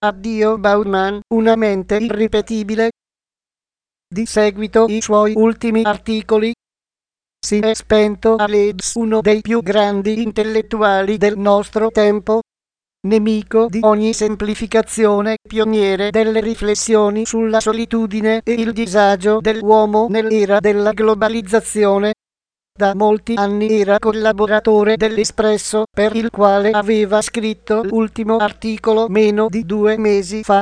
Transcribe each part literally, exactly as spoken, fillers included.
Addio Bauman, una mente irripetibile. Di seguito i suoi ultimi articoli. Si è spento a Leeds, uno dei più grandi intellettuali del nostro tempo, nemico di ogni semplificazione, pioniere delle riflessioni sulla solitudine e il disagio dell'uomo nell'era della globalizzazione. Da molti anni era collaboratore dell'Espresso, per il quale aveva scritto l'ultimo articolo meno di due mesi fa.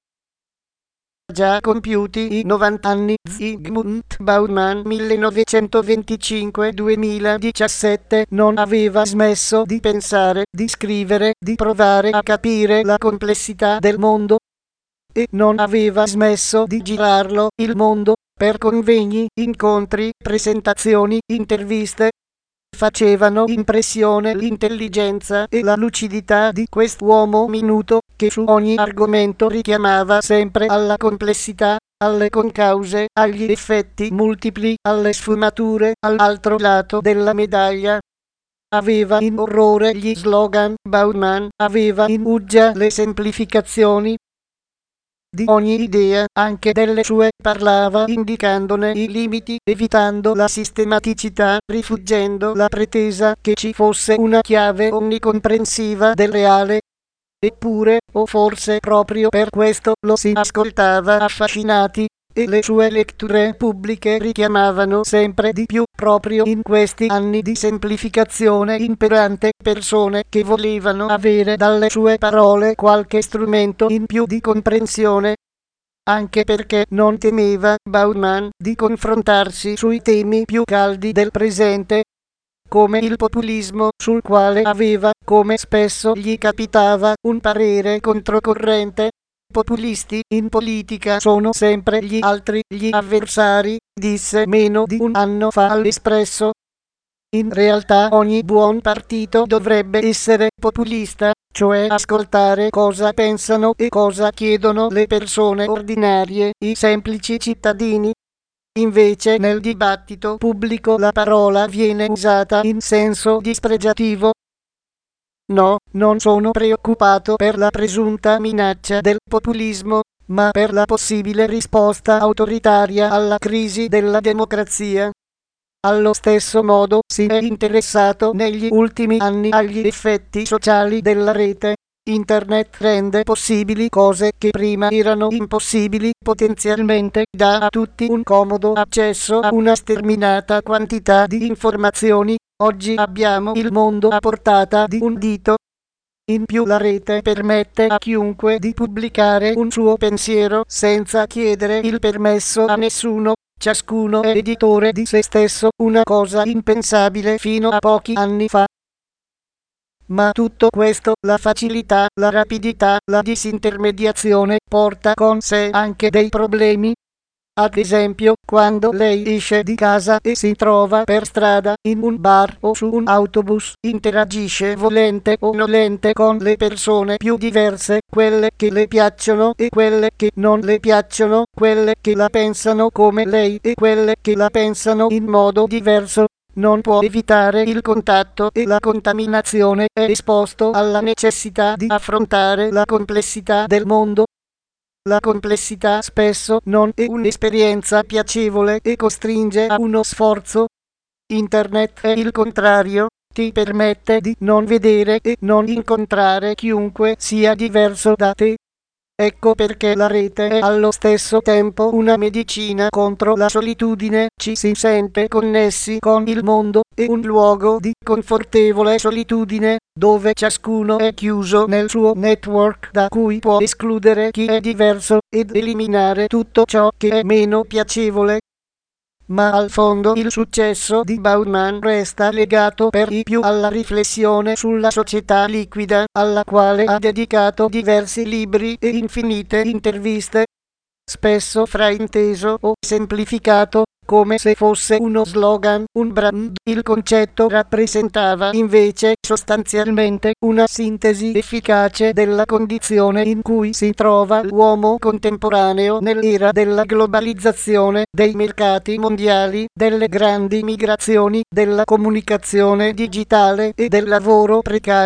Già compiuti i novanta anni, Zygmunt Bauman millenovecentoventicinque duemiladiciassette non aveva smesso di pensare, di scrivere, di provare a capire la complessità del mondo. E non aveva smesso di girarlo, il mondo, per convegni, incontri, presentazioni, interviste. Facevano impressione l'intelligenza e la lucidità di quest'uomo minuto, che su ogni argomento richiamava sempre alla complessità, alle concause, agli effetti multipli, alle sfumature, all'altro lato della medaglia. Aveva in orrore gli slogan, Bauman aveva in uggia le semplificazioni. Di ogni idea, anche delle sue, parlava indicandone i limiti, evitando la sistematicità, rifuggendo la pretesa che ci fosse una chiave onnicomprensiva del reale. Eppure, o forse proprio per questo, lo si ascoltava affascinati, e le sue letture pubbliche richiamavano sempre di più, proprio in questi anni di semplificazione imperante, persone che volevano avere dalle sue parole qualche strumento in più di comprensione. Anche perché non temeva, Bauman, di confrontarsi sui temi più caldi del presente, come il populismo, sul quale aveva, come spesso gli capitava, un parere controcorrente. Populisti in politica sono sempre gli altri, gli avversari, disse meno di un anno fa all'Espresso. In realtà ogni buon partito dovrebbe essere populista, cioè ascoltare cosa pensano e cosa chiedono le persone ordinarie, i semplici cittadini. Invece nel dibattito pubblico la parola viene usata in senso dispregiativo. No, non sono preoccupato per la presunta minaccia del populismo, ma per la possibile risposta autoritaria alla crisi della democrazia. Allo stesso modo si è interessato negli ultimi anni agli effetti sociali della rete. Internet rende possibili cose che prima erano impossibili, potenzialmente dà a tutti un comodo accesso a una sterminata quantità di informazioni. Oggi abbiamo il mondo a portata di un dito. In più la rete permette a chiunque di pubblicare un suo pensiero senza chiedere il permesso a nessuno. Ciascuno è editore di se stesso, una cosa impensabile fino a pochi anni fa. Ma tutto questo, la facilità, la rapidità, la disintermediazione, porta con sé anche dei problemi. Ad esempio, quando lei esce di casa e si trova per strada, in un bar o su un autobus, interagisce volente o nolente con le persone più diverse, quelle che le piacciono e quelle che non le piacciono, quelle che la pensano come lei e quelle che la pensano in modo diverso. Non può evitare il contatto e la contaminazione, è esposto alla necessità di affrontare la complessità del mondo. La complessità spesso non è un'esperienza piacevole e costringe a uno sforzo. Internet è il contrario, ti permette di non vedere e non incontrare chiunque sia diverso da te. Ecco perché la rete è allo stesso tempo una medicina contro la solitudine, ci si sente connessi con il mondo, e un luogo di confortevole solitudine, dove ciascuno è chiuso nel suo network da cui può escludere chi è diverso, ed eliminare tutto ciò che è meno piacevole. Ma al fondo il successo di Bauman resta legato per di più alla riflessione sulla società liquida, alla quale ha dedicato diversi libri e infinite interviste. Spesso frainteso o semplificato, come se fosse uno slogan, un brand, il concetto rappresentava invece sostanzialmente una sintesi efficace della condizione in cui si trova l'uomo contemporaneo nell'era della globalizzazione, dei mercati mondiali, delle grandi migrazioni, della comunicazione digitale e del lavoro precario.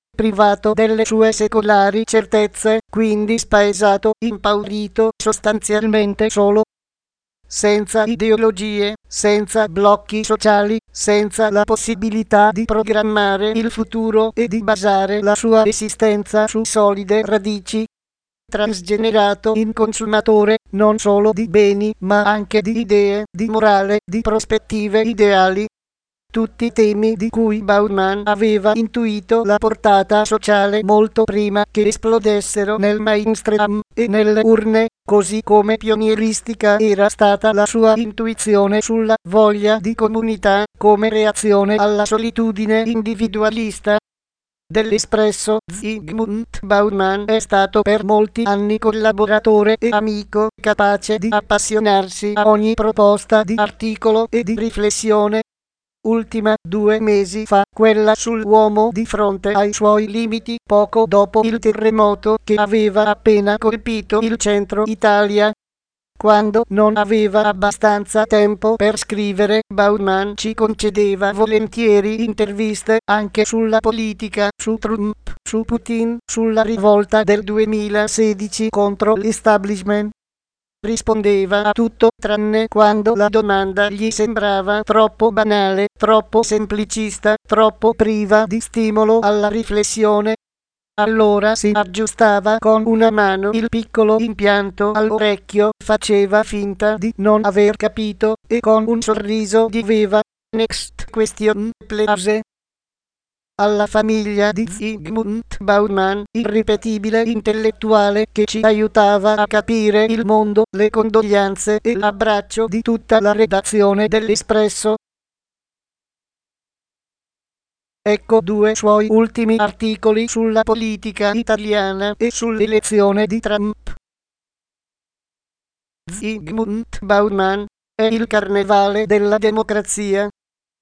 privato delle sue secolari certezze, quindi spaesato, impaurito, sostanzialmente solo, senza ideologie, senza blocchi sociali, senza la possibilità di programmare il futuro e di basare la sua esistenza su solide radici, transgenerato in consumatore non solo di beni ma anche di idee, di morale, di prospettive ideali. Tutti temi di cui Bauman aveva intuito la portata sociale molto prima che esplodessero nel mainstream e nelle urne, così come pionieristica era stata la sua intuizione sulla voglia di comunità come reazione alla solitudine individualista dell'Espresso. Zygmunt Bauman è stato per molti anni collaboratore e amico, capace di appassionarsi a ogni proposta di articolo e di riflessione. Ultima due mesi fa, quella sull'uomo di fronte ai suoi limiti poco dopo il terremoto che aveva appena colpito il centro Italia. Quando non aveva abbastanza tempo per scrivere, Bauman ci concedeva volentieri interviste anche sulla politica, su Trump, su Putin, sulla rivolta del duemilasedici contro l'establishment. Rispondeva a tutto tranne quando la domanda gli sembrava troppo banale, troppo semplicista, troppo priva di stimolo alla riflessione. Allora si aggiustava con una mano il piccolo impianto all'orecchio, faceva finta di non aver capito e con un sorriso diceva "Next question, please". Alla famiglia di Zygmunt Bauman, irripetibile intellettuale che ci aiutava a capire il mondo, le condoglianze e l'abbraccio di tutta la redazione dell'Espresso. Ecco due suoi ultimi articoli sulla politica italiana e sull'elezione di Trump. Zygmunt Bauman è il carnevale della democrazia.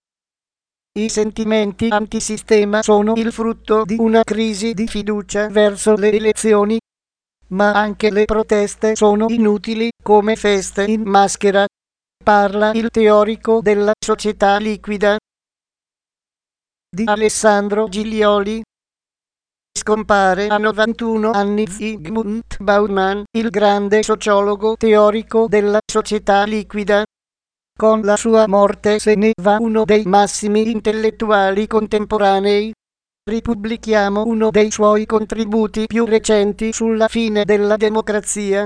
I sentimenti antisistema sono il frutto di una crisi di fiducia verso le elezioni, ma anche le proteste sono inutili come feste in maschera. Parla il teorico della società liquida di Alessandro Giglioli. Scompare a novantuno anni Zygmunt Bauman, il grande sociologo teorico della società liquida. Con la sua morte se ne va uno dei massimi intellettuali contemporanei. Ripubblichiamo uno dei suoi contributi più recenti sulla fine della democrazia.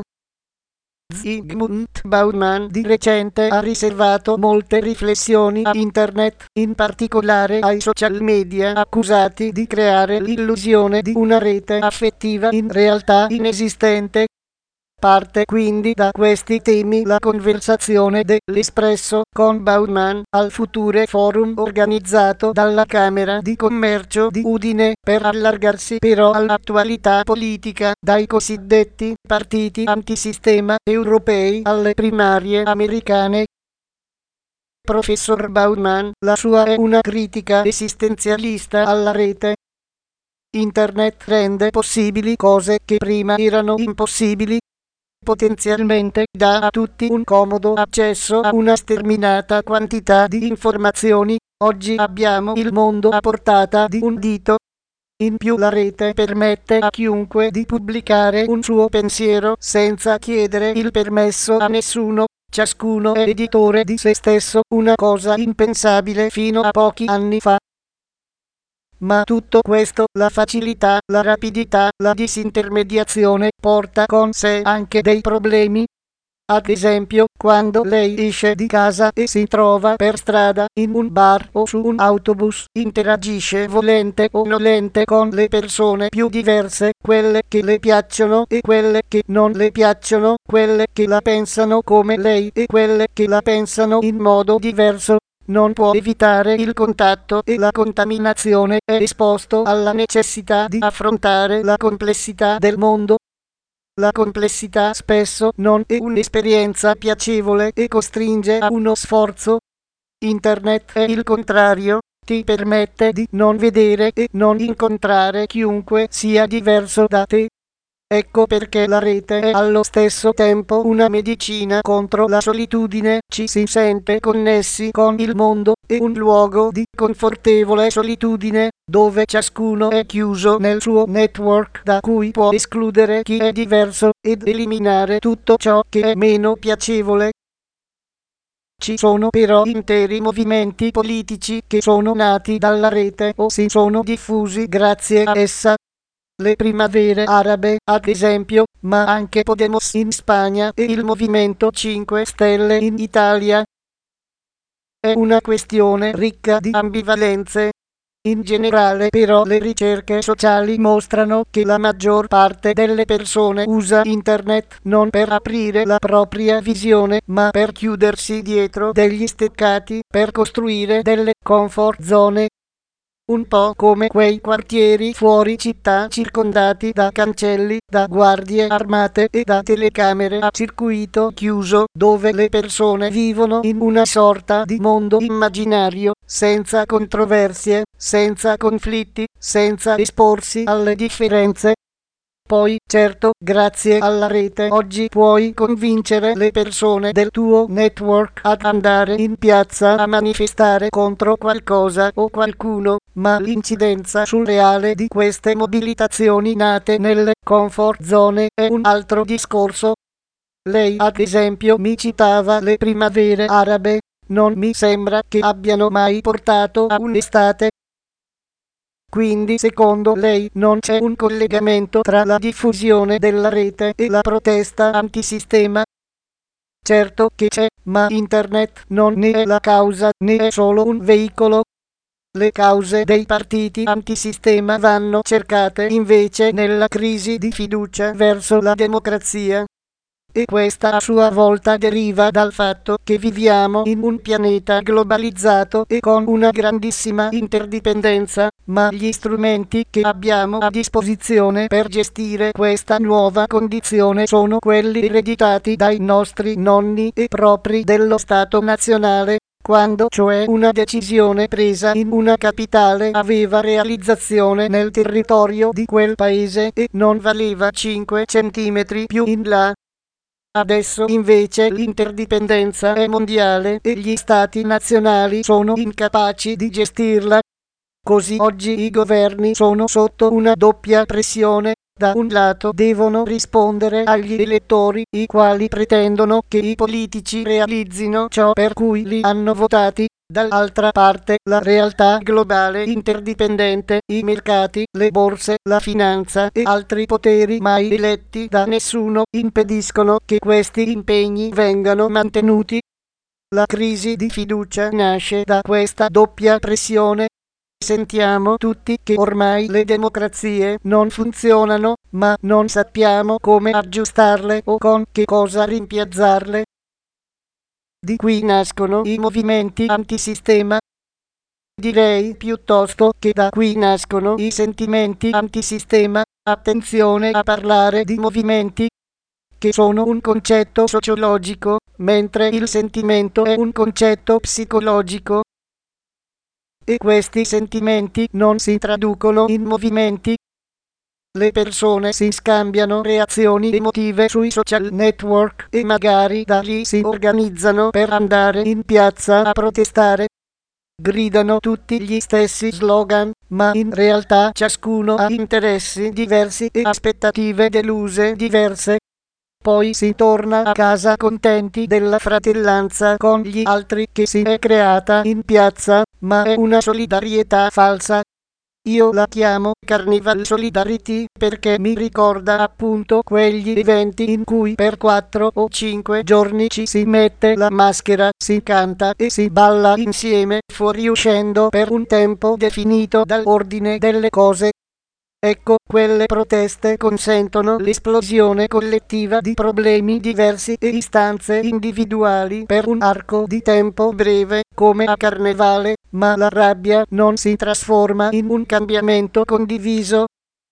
Zygmunt Bauman di recente ha riservato molte riflessioni a Internet, in particolare ai social media accusati di creare l'illusione di una rete affettiva in realtà inesistente. Parte quindi da questi temi la conversazione dell'Espresso con Bauman al Future Forum organizzato dalla Camera di Commercio di Udine, per allargarsi però all'attualità politica, dai cosiddetti partiti antisistema europei alle primarie americane. Professor Bauman, la sua è una critica esistenzialista alla rete. Internet rende possibili cose che prima erano impossibili. Potenzialmente dà a tutti un comodo accesso a una sterminata quantità di informazioni. Oggi abbiamo il mondo a portata di un dito. In più la rete permette a chiunque di pubblicare un suo pensiero senza chiedere il permesso a nessuno. Ciascuno è editore di se stesso, una cosa impensabile fino a pochi anni fa. Ma tutto questo, la facilità, la rapidità, la disintermediazione, porta con sé anche dei problemi. Ad esempio, quando lei esce di casa e si trova per strada, in un bar o su un autobus, interagisce volente o nolente con le persone più diverse, quelle che le piacciono e quelle che non le piacciono, quelle che la pensano come lei e quelle che la pensano in modo diverso. Non può evitare il contatto e la contaminazione, è esposto alla necessità di affrontare la complessità del mondo. La complessità spesso non è un'esperienza piacevole e costringe a uno sforzo. Internet è il contrario, ti permette di non vedere e non incontrare chiunque sia diverso da te. Ecco perché la rete è allo stesso tempo una medicina contro la solitudine, ci si sente connessi con il mondo, e un luogo di confortevole solitudine, dove ciascuno è chiuso nel suo network da cui può escludere chi è diverso, ed eliminare tutto ciò che è meno piacevole. Ci sono però interi movimenti politici che sono nati dalla rete o si sono diffusi grazie a essa. Le primavere arabe, ad esempio, ma anche Podemos in Spagna e il Movimento cinque Stelle in Italia. È una questione ricca di ambivalenze. In generale però le ricerche sociali mostrano che la maggior parte delle persone usa internet non per aprire la propria visione, ma per chiudersi dietro degli steccati, per costruire delle comfort zone. Un po' come quei quartieri fuori città circondati da cancelli, da guardie armate e da telecamere a circuito chiuso, dove le persone vivono in una sorta di mondo immaginario, senza controversie, senza conflitti, senza esporsi alle differenze. Poi, certo, grazie alla rete oggi puoi convincere le persone del tuo network ad andare in piazza a manifestare contro qualcosa o qualcuno, ma l'incidenza sul reale di queste mobilitazioni nate nelle comfort zone è un altro discorso. Lei ad esempio mi citava le primavere arabe, non mi sembra che abbiano mai portato a un'estate. Quindi secondo lei non c'è un collegamento tra la diffusione della rete e la protesta antisistema? Certo che c'è, ma internet non ne è la causa, ne è solo un veicolo. Le cause dei partiti antisistema vanno cercate invece nella crisi di fiducia verso la democrazia. E questa a sua volta deriva dal fatto che viviamo in un pianeta globalizzato e con una grandissima interdipendenza, ma gli strumenti che abbiamo a disposizione per gestire questa nuova condizione sono quelli ereditati dai nostri nonni e propri dello Stato nazionale, quando cioè una decisione presa in una capitale aveva realizzazione nel territorio di quel paese e non valeva cinque centimetri più in là. Adesso invece l'interdipendenza è mondiale e gli stati nazionali sono incapaci di gestirla. Così oggi i governi sono sotto una doppia pressione. Da un lato devono rispondere agli elettori, i quali pretendono che i politici realizzino ciò per cui li hanno votati. Dall'altra parte la realtà globale interdipendente, i mercati, le borse, la finanza e altri poteri mai eletti da nessuno impediscono che questi impegni vengano mantenuti. La crisi di fiducia nasce da questa doppia pressione. Sentiamo tutti che ormai le democrazie non funzionano, ma non sappiamo come aggiustarle o con che cosa rimpiazzarle. Di qui nascono i movimenti antisistema. Direi piuttosto che da qui nascono i sentimenti antisistema. Attenzione a parlare di movimenti, che sono un concetto sociologico, mentre il sentimento è un concetto psicologico. E questi sentimenti non si traducono in movimenti. Le persone si scambiano reazioni emotive sui social network e magari da lì si organizzano per andare in piazza a protestare. Gridano tutti gli stessi slogan, ma in realtà ciascuno ha interessi diversi e aspettative deluse diverse. Poi si torna a casa contenti della fratellanza con gli altri che si è creata in piazza, ma è una solidarietà falsa. Io la chiamo Carnival Solidarity perché mi ricorda appunto quegli eventi in cui per quattro o cinque giorni ci si mette la maschera, si canta e si balla insieme, fuoriuscendo per un tempo definito dall'ordine delle cose. Ecco, quelle proteste consentono l'esplosione collettiva di problemi diversi e istanze individuali per un arco di tempo breve, come a carnevale, ma la rabbia non si trasforma in un cambiamento condiviso.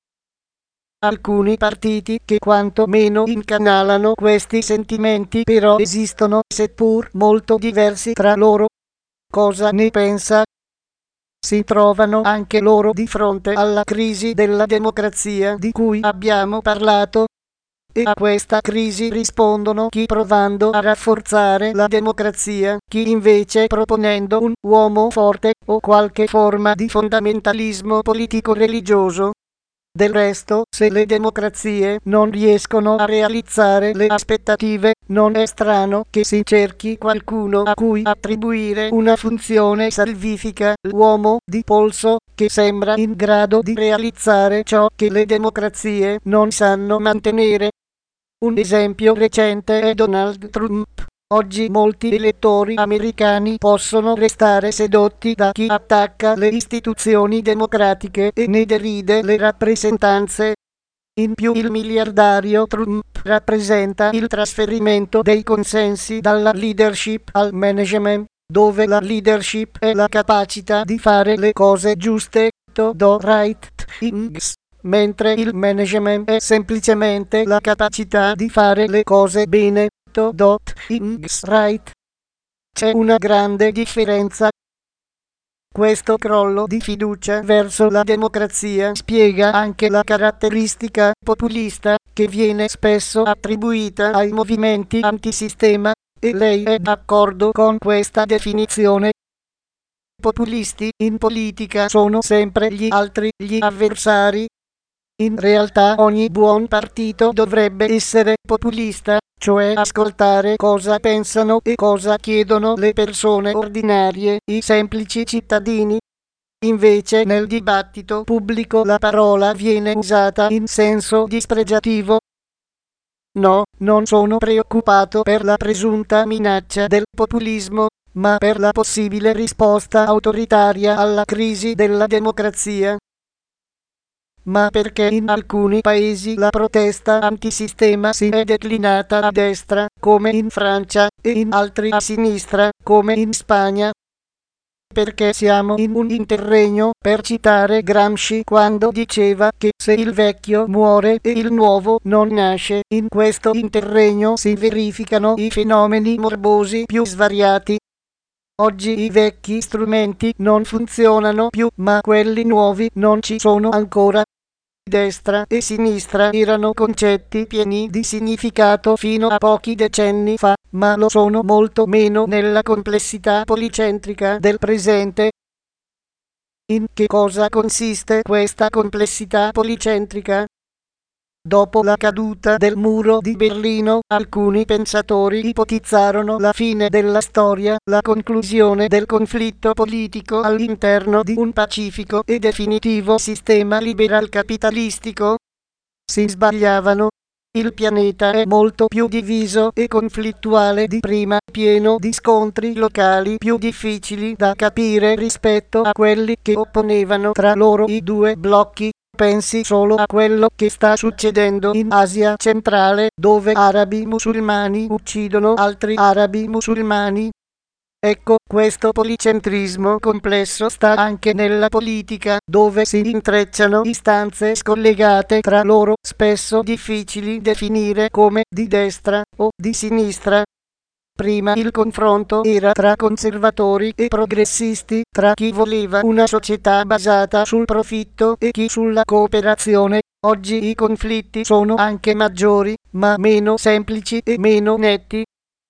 Alcuni partiti che quanto meno incanalano questi sentimenti però esistono, seppur molto diversi tra loro. Cosa ne pensa? si trovano anche loro di fronte alla crisi della democrazia di cui abbiamo parlato. E a questa crisi rispondono chi provando a rafforzare la democrazia, chi invece proponendo un uomo forte o qualche forma di fondamentalismo politico-religioso. Del resto, se le democrazie non riescono a realizzare le aspettative, non è strano che si cerchi qualcuno a cui attribuire una funzione salvifica, l'uomo di polso, che sembra in grado di realizzare ciò che le democrazie non sanno mantenere. Un esempio recente è Donald Trump. Oggi molti elettori americani possono restare sedotti da chi attacca le istituzioni democratiche e ne deride le rappresentanze. In più il miliardario Trump rappresenta il trasferimento dei consensi dalla leadership al management, dove la leadership è la capacità di fare le cose giuste, to do right things, mentre il management è semplicemente la capacità di fare le cose bene, to do things right. C'è una grande differenza. Questo crollo di fiducia verso la democrazia spiega anche la caratteristica populista che viene spesso attribuita ai movimenti antisistema, e lei è d'accordo con questa definizione. Populisti in politica sono sempre gli altri, gli avversari. In realtà ogni buon partito dovrebbe essere populista, cioè ascoltare cosa pensano e cosa chiedono le persone ordinarie, i semplici cittadini. Invece nel dibattito pubblico la parola viene usata in senso dispregiativo. No, non sono preoccupato per la presunta minaccia del populismo, ma per la possibile risposta autoritaria alla crisi della democrazia. Ma perché in alcuni paesi la protesta antisistema si è declinata a destra, come in Francia, e in altri a sinistra, come in Spagna? Perché siamo in un interregno, per citare Gramsci quando diceva che se il vecchio muore e il nuovo non nasce, in questo interregno si verificano i fenomeni morbosi più svariati. Oggi i vecchi strumenti non funzionano più, ma quelli nuovi non ci sono ancora. Destra e sinistra erano concetti pieni di significato fino a pochi decenni fa, ma lo sono molto meno nella complessità policentrica del presente. In che cosa consiste questa complessità policentrica? Dopo la caduta del muro di Berlino, alcuni pensatori ipotizzarono la fine della storia, la conclusione del conflitto politico all'interno di un pacifico e definitivo sistema liberal capitalistico. Si sbagliavano. Il pianeta è molto più diviso e conflittuale di prima, pieno di scontri locali più difficili da capire rispetto a quelli che opponevano tra loro i due blocchi. Pensi solo a quello che sta succedendo in Asia centrale, dove arabi musulmani uccidono altri arabi musulmani. Ecco, questo policentrismo complesso sta anche nella politica, dove si intrecciano istanze scollegate tra loro, spesso difficili definire come di destra o di sinistra. Prima il confronto era tra conservatori e progressisti, tra chi voleva una società basata sul profitto e chi sulla cooperazione. Oggi i conflitti sono anche maggiori, ma meno semplici e meno netti.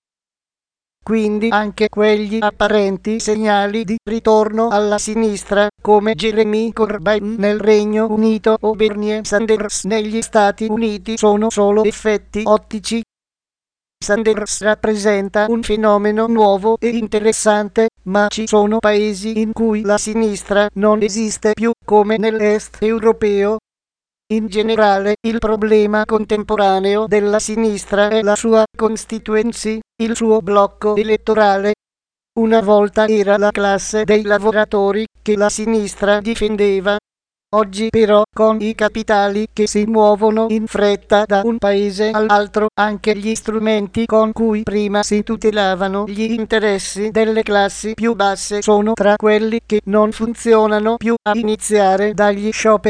Quindi anche quegli apparenti segnali di ritorno alla sinistra, come Jeremy Corbyn nel Regno Unito o Bernie Sanders negli Stati Uniti, sono solo effetti ottici. Sanders rappresenta un fenomeno nuovo e interessante, ma ci sono paesi in cui la sinistra non esiste più, come nell'est europeo. In generale, il problema contemporaneo della sinistra è la sua constituency, il suo blocco elettorale. Una volta era la classe dei lavoratori che la sinistra difendeva. Oggi però, con i capitali che si muovono in fretta da un paese all'altro, anche gli strumenti con cui prima si tutelavano gli interessi delle classi più basse sono tra quelli che non funzionano più, a iniziare dagli scioperi.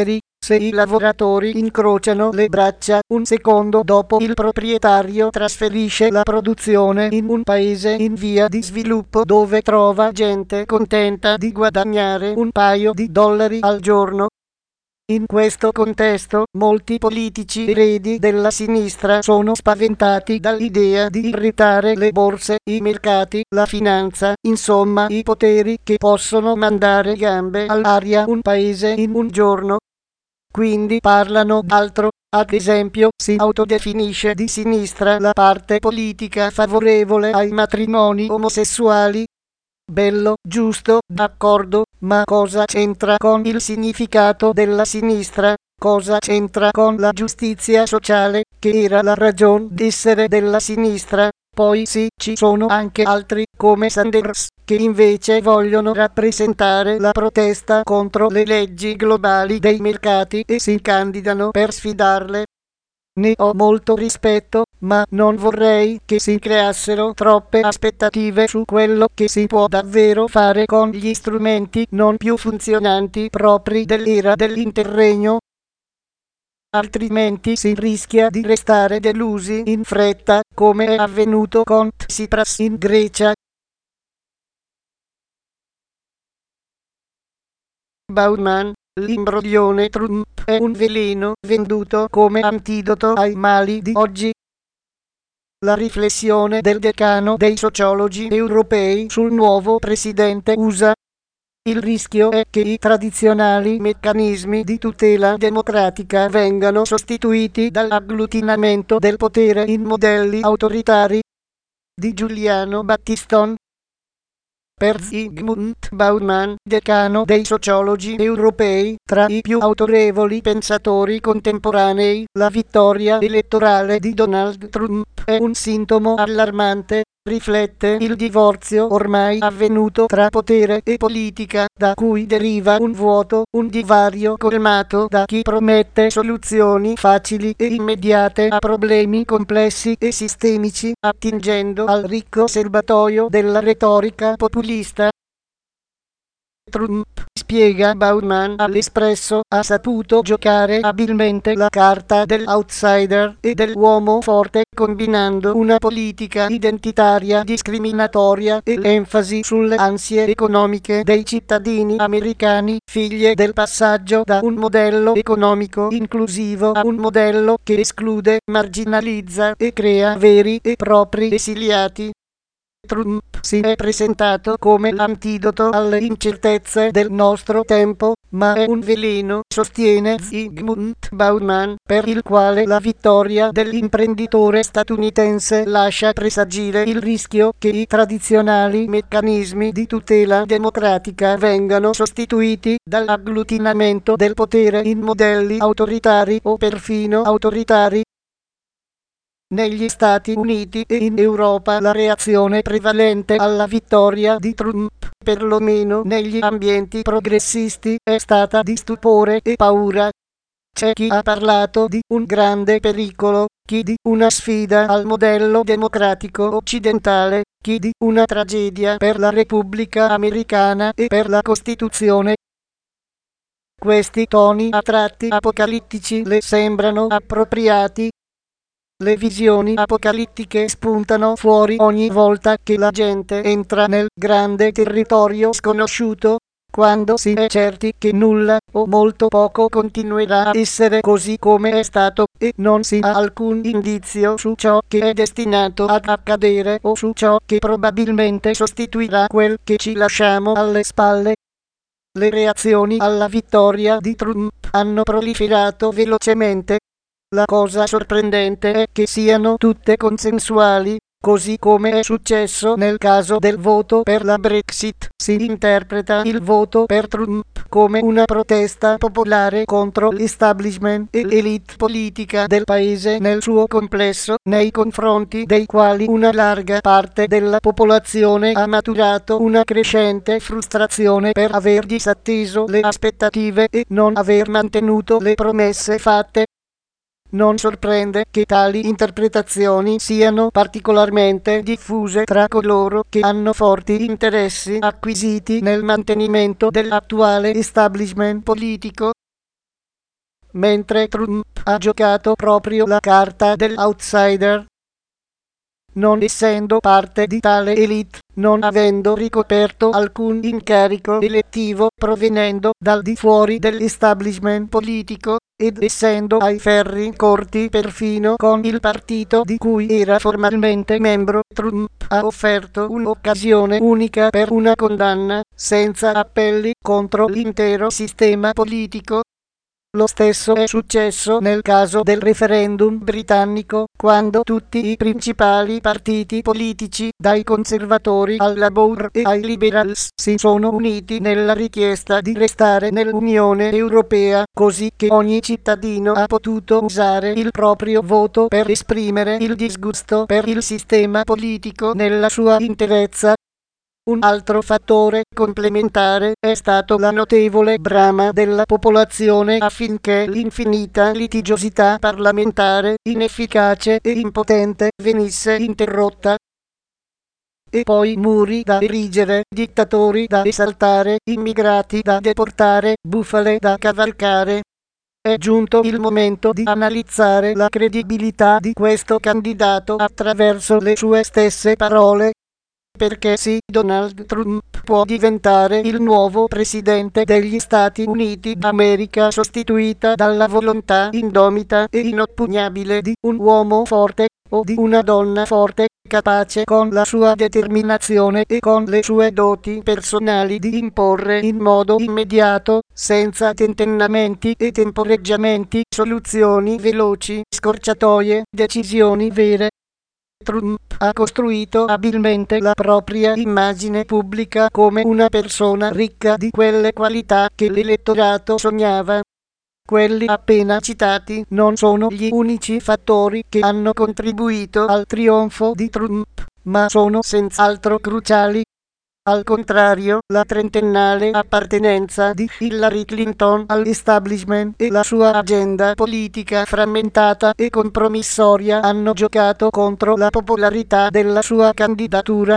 se i lavoratori incrociano le braccia un secondo dopo il proprietario trasferisce la produzione in un paese in via di sviluppo dove trova gente contenta di guadagnare un paio di dollari al giorno. In questo contesto, molti politici eredi della sinistra sono spaventati dall'idea di irritare le borse, i mercati, la finanza, insomma i poteri che possono mandare gambe all'aria un paese in un giorno. Quindi parlano d'altro. Ad esempio, si autodefinisce di sinistra la parte politica favorevole ai matrimoni omosessuali. Bello, giusto, d'accordo, ma cosa c'entra con il significato della sinistra? Cosa c'entra con la giustizia sociale, che era la ragione d'essere della sinistra? Poi sì, ci sono anche altri, come Sanders, che invece vogliono rappresentare la protesta contro le leggi globali dei mercati e si candidano per sfidarle. Ne ho molto rispetto, ma non vorrei che si creassero troppe aspettative su quello che si può davvero fare con gli strumenti non più funzionanti propri dell'era dell'interregno. Altrimenti si rischia di restare delusi in fretta, come è avvenuto con Tsipras in Grecia. Bauman. L'imbroglione Trump è un veleno venduto come antidoto ai mali di oggi. La riflessione del decano dei sociologi europei sul nuovo presidente U S A. Il rischio è che i tradizionali meccanismi di tutela democratica vengano sostituiti dall'agglutinamento del potere in modelli autoritari. Di Giuliano Battiston. Per Zygmunt Bauman, decano dei sociologi europei, tra i più autorevoli pensatori contemporanei, la vittoria elettorale di Donald Trump è un sintomo allarmante. Riflette il divorzio ormai avvenuto tra potere e politica, da cui deriva un vuoto, un divario colmato da chi promette soluzioni facili e immediate a problemi complessi e sistemici, attingendo al ricco serbatoio della retorica populista. Trump, spiega Bauman all'Espresso, ha saputo giocare abilmente la carta dell'outsider e dell'uomo forte, combinando una politica identitaria discriminatoria e l'enfasi sulle ansie economiche dei cittadini americani, figlie del passaggio da un modello economico inclusivo a un modello che esclude, marginalizza e crea veri e propri esiliati. Trump si è presentato come l'antidoto alle incertezze del nostro tempo, ma è un veleno, sostiene Zygmunt Bauman, per il quale la vittoria dell'imprenditore statunitense lascia presagire il rischio che i tradizionali meccanismi di tutela democratica vengano sostituiti dall'agglutinamento del potere in modelli autoritari o perfino autoritari. Negli Stati Uniti e in Europa la reazione prevalente alla vittoria di Trump, perlomeno negli ambienti progressisti, è stata di stupore e paura. C'è chi ha parlato di un grande pericolo, chi di una sfida al modello democratico occidentale, chi di una tragedia per la Repubblica americana e per la Costituzione. Questi toni a tratti apocalittici le sembrano appropriati. Le visioni apocalittiche spuntano fuori ogni volta che la gente entra nel grande territorio sconosciuto, quando si è certi che nulla o molto poco continuerà a essere così come è stato e non si ha alcun indizio su ciò che è destinato ad accadere o su ciò che probabilmente sostituirà quel che ci lasciamo alle spalle. Le reazioni alla vittoria di Trump hanno proliferato velocemente. La cosa sorprendente è che siano tutte consensuali, così come è successo nel caso del voto per la Brexit. Si interpreta il voto per Trump come una protesta popolare contro l'establishment e l'elite politica del paese nel suo complesso, nei confronti dei quali una larga parte della popolazione ha maturato una crescente frustrazione per aver disatteso le aspettative e non aver mantenuto le promesse fatte. Non sorprende che tali interpretazioni siano particolarmente diffuse tra coloro che hanno forti interessi acquisiti nel mantenimento dell'attuale establishment politico. mentre Trump ha giocato proprio la carta dell'outsider. Non essendo parte di tale elite, non avendo ricoperto alcun incarico elettivo provenendo dal di fuori dell'establishment politico, ed essendo ai ferri corti perfino con il partito di cui era formalmente membro, Trump ha offerto un'occasione unica per una condanna, senza appelli, contro l'intero sistema politico. Lo stesso è successo nel caso del referendum britannico, quando tutti i principali partiti politici, dai conservatori al Labour e ai Liberals, si sono uniti nella richiesta di restare nell'Unione Europea, così che ogni cittadino ha potuto usare il proprio voto per esprimere il disgusto per il sistema politico nella sua interezza. Un altro fattore complementare è stato la notevole brama della popolazione affinché l'infinita litigiosità parlamentare, inefficace e impotente, venisse interrotta. E poi muri da erigere, dittatori da esaltare, immigrati da deportare, bufale da cavalcare. È giunto il momento di analizzare la credibilità di questo candidato attraverso le sue stesse parole. Perché sì, Donald Trump può diventare il nuovo presidente degli Stati Uniti d'America, sostituita dalla volontà indomita e inoppugnabile di un uomo forte o di una donna forte, capace con la sua determinazione e con le sue doti personali di imporre in modo immediato, senza tentennamenti e temporeggiamenti, soluzioni veloci, scorciatoie, decisioni vere. Trump ha costruito abilmente la propria immagine pubblica come una persona ricca di quelle qualità che l'elettorato sognava. Quelli appena citati non sono gli unici fattori che hanno contribuito al trionfo di Trump, ma sono senz'altro cruciali. Al contrario, la trentennale appartenenza di Hillary Clinton all'establishment e la sua agenda politica frammentata e compromissoria hanno giocato contro la popolarità della sua candidatura.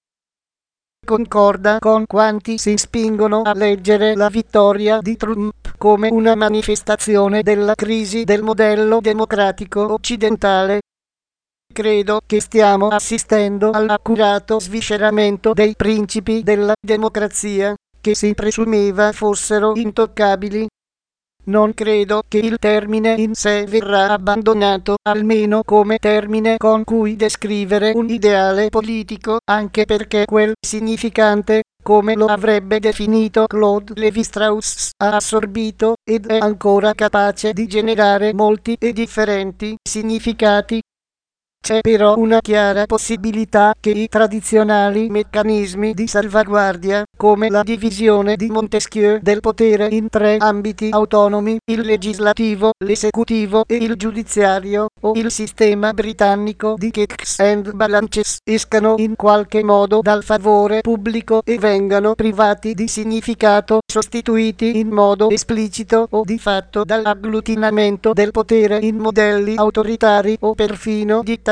Concorda con quanti si spingono a leggere la vittoria di Trump come una manifestazione della crisi del modello democratico occidentale. Credo che stiamo assistendo all'accurato svisceramento dei principi della democrazia, che si presumeva fossero intoccabili. Non credo che il termine in sé verrà abbandonato, almeno come termine con cui descrivere un ideale politico, anche perché quel significante, come lo avrebbe definito Claude Lévi-Strauss, ha assorbito ed è ancora capace di generare molti e differenti significati. C'è però una chiara possibilità che i tradizionali meccanismi di salvaguardia, come la divisione di Montesquieu del potere in tre ambiti autonomi, il legislativo, l'esecutivo e il giudiziario, o il sistema britannico di checks and balances, escano in qualche modo dal favore pubblico e vengano privati di significato, sostituiti in modo esplicito o di fatto dall'agglutinamento del potere in modelli autoritari o perfino dittatoriali.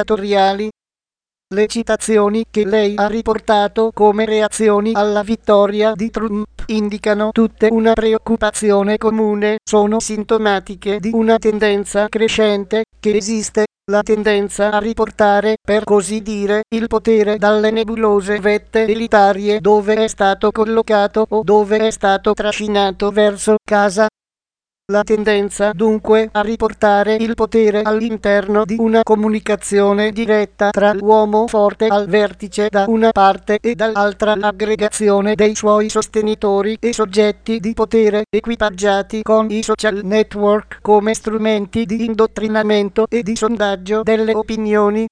Le citazioni che lei ha riportato come reazioni alla vittoria di Trump indicano tutte una preoccupazione comune, sono sintomatiche di una tendenza crescente che esiste, la tendenza a riportare, per così dire, il potere dalle nebulose vette elitarie dove è stato collocato o dove è stato trascinato verso casa. La tendenza dunque a riportare il potere all'interno di una comunicazione diretta tra l'uomo forte al vertice da una parte e dall'altra l'aggregazione dei suoi sostenitori e soggetti di potere equipaggiati con i social network come strumenti di indottrinamento e di sondaggio delle opinioni.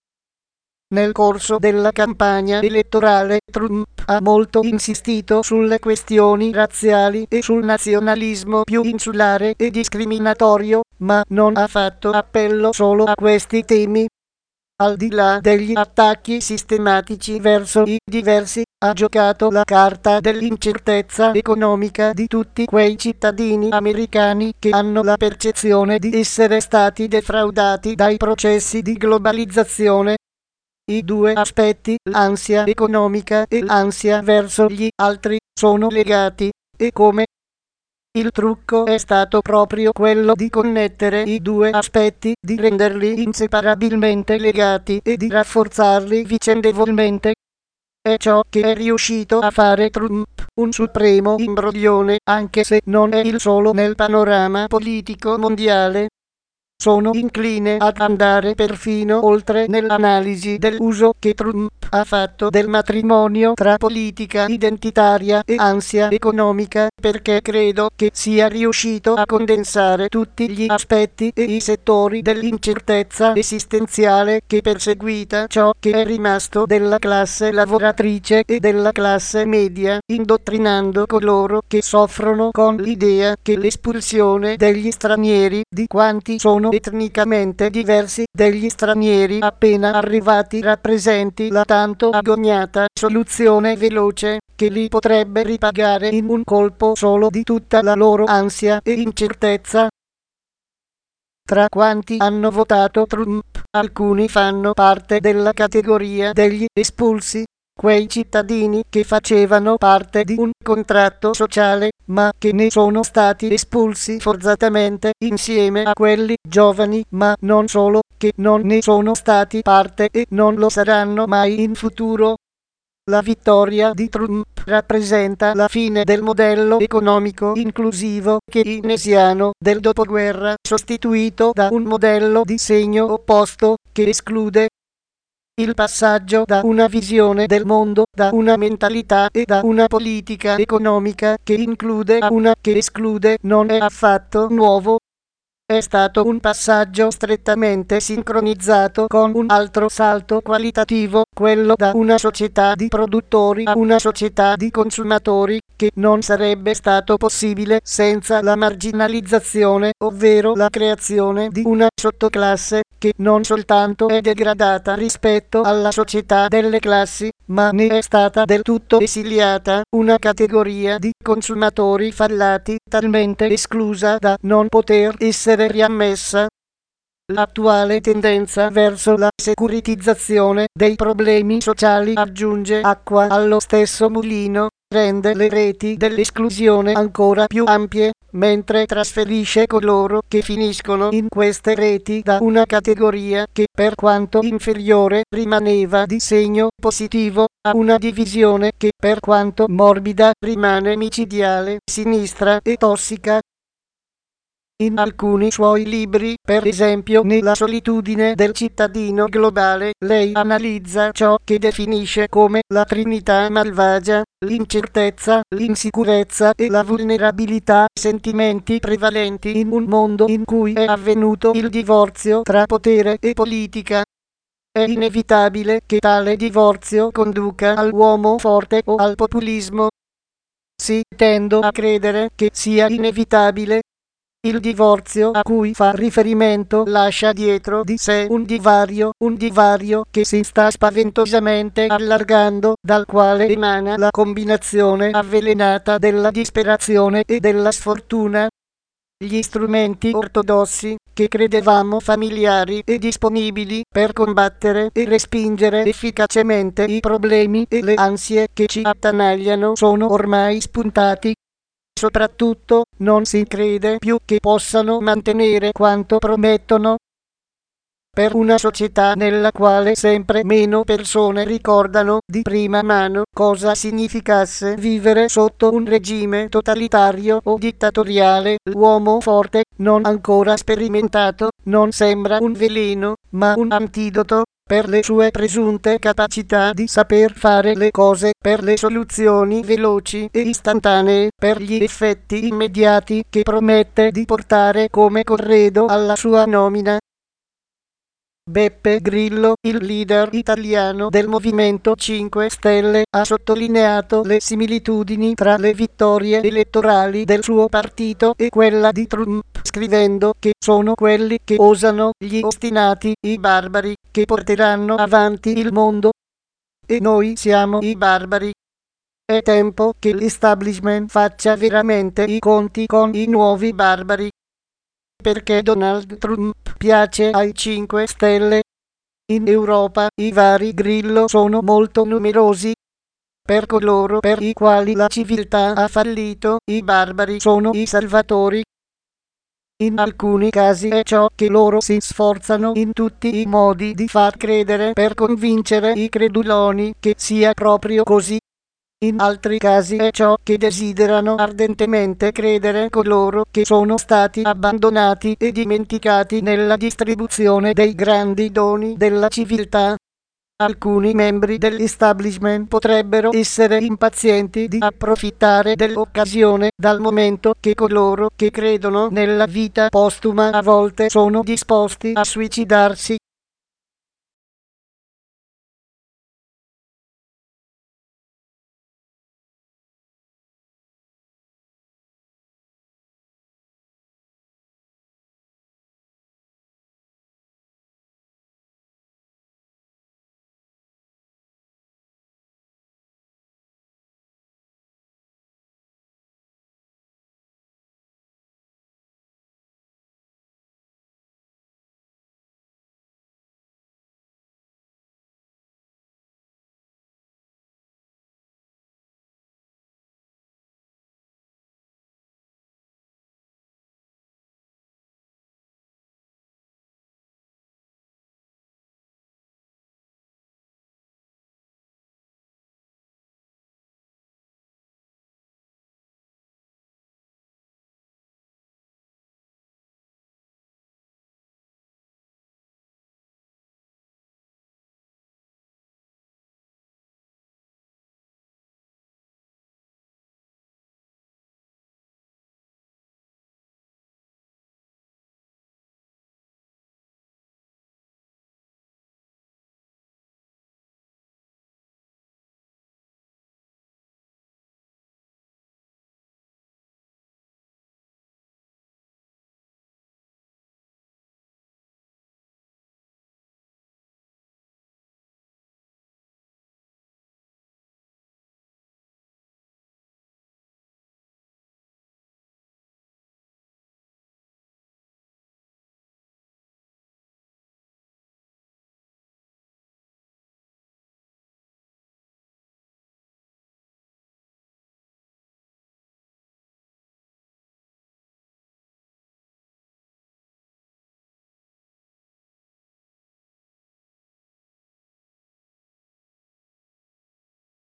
Nel corso della campagna elettorale Trump ha molto insistito sulle questioni razziali e sul nazionalismo più insulare e discriminatorio, ma non ha fatto appello solo a questi temi. Al di là degli attacchi sistematici verso i diversi, ha giocato la carta dell'incertezza economica di tutti quei cittadini americani che hanno la percezione di essere stati defraudati dai processi di globalizzazione. I due aspetti, l'ansia economica e l'ansia verso gli altri, sono legati, e come Il trucco è stato proprio quello di connettere i due aspetti, di renderli inseparabilmente legati e di rafforzarli vicendevolmente. È ciò che è riuscito a fare Trump, un supremo imbroglione, anche se non è il solo nel panorama politico mondiale. Sono incline ad andare perfino oltre nell'analisi dell'uso che Trump ha fatto del matrimonio tra politica identitaria e ansia economica, perché credo che sia riuscito a condensare tutti gli aspetti e i settori dell'incertezza esistenziale che perseguita ciò che è rimasto della classe lavoratrice e della classe media, indottrinando coloro che soffrono con l'idea che l'espulsione degli stranieri, di quanti sono etnicamente diversi degli stranieri appena arrivati, rappresenti la tanto agognata soluzione veloce che li potrebbe ripagare in un colpo solo di tutta la loro ansia e incertezza. Tra quanti hanno votato Trump, alcuni fanno parte della categoria degli espulsi, quei cittadini che facevano parte di un contratto sociale, ma che ne sono stati espulsi forzatamente insieme a quelli giovani, ma non solo, che non ne sono stati parte e non lo saranno mai in futuro. La vittoria di Trump rappresenta la fine del modello economico inclusivo keynesiano del dopoguerra, sostituito da un modello di segno opposto che esclude. Il passaggio da una visione del mondo, da una mentalità e da una politica economica che include a una che esclude non è affatto nuovo. È stato un passaggio strettamente sincronizzato con un altro salto qualitativo, quello da una società di produttori a una società di consumatori, che non sarebbe stato possibile senza la marginalizzazione, ovvero la creazione di una sottoclasse che non soltanto è degradata rispetto alla società delle classi, ma ne è stata del tutto esiliata, una categoria di consumatori fallati, talmente esclusa da non poter essere riammessa. L'attuale tendenza verso la securitizzazione dei problemi sociali aggiunge acqua allo stesso mulino, rende le reti dell'esclusione ancora più ampie, mentre trasferisce coloro che finiscono in queste reti da una categoria che, per quanto inferiore, rimaneva di segno positivo, a una divisione che, per quanto morbida, rimane micidiale, sinistra e tossica. In alcuni suoi libri, per esempio nella solitudine del cittadino globale, lei analizza ciò che definisce come la trinità malvagia, l'incertezza, l'insicurezza e la vulnerabilità, sentimenti prevalenti in un mondo in cui è avvenuto il divorzio tra potere e politica. È inevitabile che tale divorzio conduca all'uomo forte o al populismo. Sì, tendo a credere che sia inevitabile. Il divorzio a cui fa riferimento lascia dietro di sé un divario, un divario che si sta spaventosamente allargando, dal quale emana la combinazione avvelenata della disperazione e della sfortuna. Gli strumenti ortodossi, che credevamo familiari e disponibili per combattere e respingere efficacemente i problemi e le ansie che ci attanagliano, sono ormai spuntati. Soprattutto, non si crede più che possano mantenere quanto promettono. Per una società nella quale sempre meno persone ricordano di prima mano cosa significasse vivere sotto un regime totalitario o dittatoriale, l'uomo forte, non ancora sperimentato, non sembra un veleno, ma un antidoto, per le sue presunte capacità di saper fare le cose, per le soluzioni veloci e istantanee, per gli effetti immediati che promette di portare come corredo alla sua nomina. Beppe Grillo, il leader italiano del Movimento cinque Stelle, ha sottolineato le similitudini tra le vittorie elettorali del suo partito e quella di Trump, scrivendo che sono quelli che osano, gli ostinati, i barbari, che porteranno avanti il mondo. E noi siamo i barbari. È tempo che l'establishment faccia veramente i conti con i nuovi barbari. Perché Donald Trump piace ai cinque Stelle. In Europa i vari Grillo sono molto numerosi. per coloro per i quali la civiltà ha fallito, i barbari sono i salvatori. In alcuni casi è ciò che loro si sforzano in tutti i modi di far credere per convincere i creduloni che sia proprio così. In altri casi è ciò che desiderano ardentemente credere coloro che sono stati abbandonati e dimenticati nella distribuzione dei grandi doni della civiltà. Alcuni membri dell'establishment potrebbero essere impazienti di approfittare dell'occasione, dal momento che coloro che credono nella vita postuma a volte sono disposti a suicidarsi.